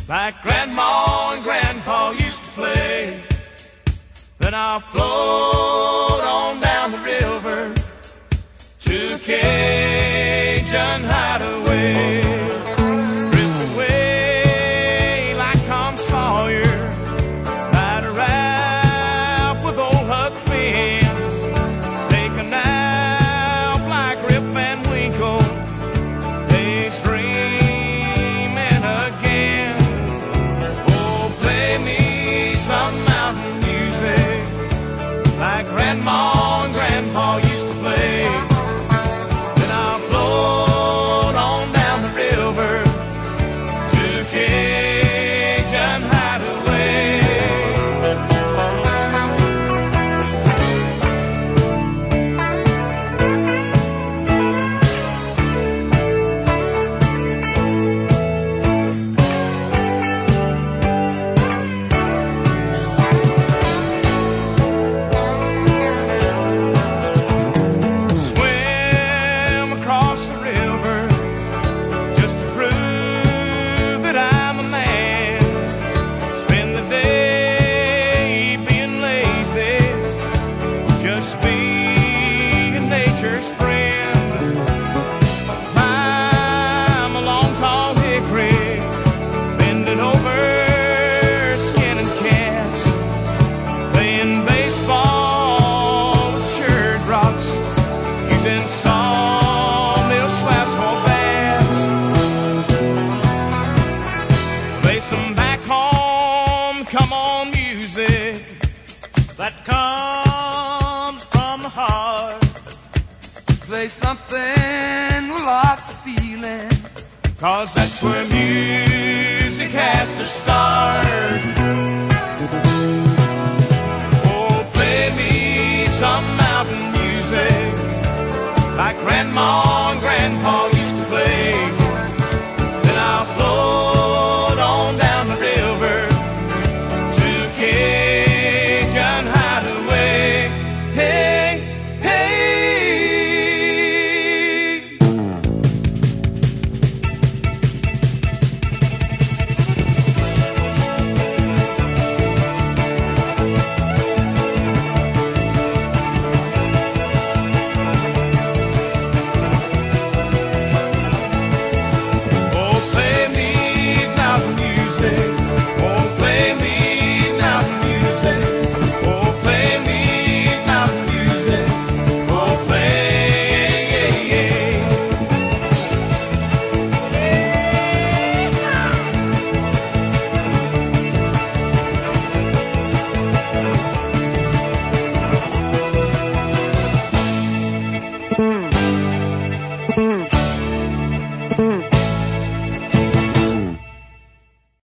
like Grandma and Grandpa used to play. Then I'll float on down the river to a Cajun hideaway. Drift away like Tom Sawyer, ride a raft with old Huck Finn, take a nap like Rip Van Winkle, daydreaming again. Oh, play me some mountain music like Grandma and Grandpa used to play. Then I'll float on down the river to Cajun hideaway. Swim across the river just to prove that I'm a man. Spend the day being lazy, just being nature's friend. Climb a long tall hickory, bending over, skinning cats, playing baseball with shirt rocks, using sawmill slaps for bats. Play some back home, come on music that comes from the heart. Play something with lots of feeling, 'cause that's where music has to start. Oh, play me some mountain music like Grandma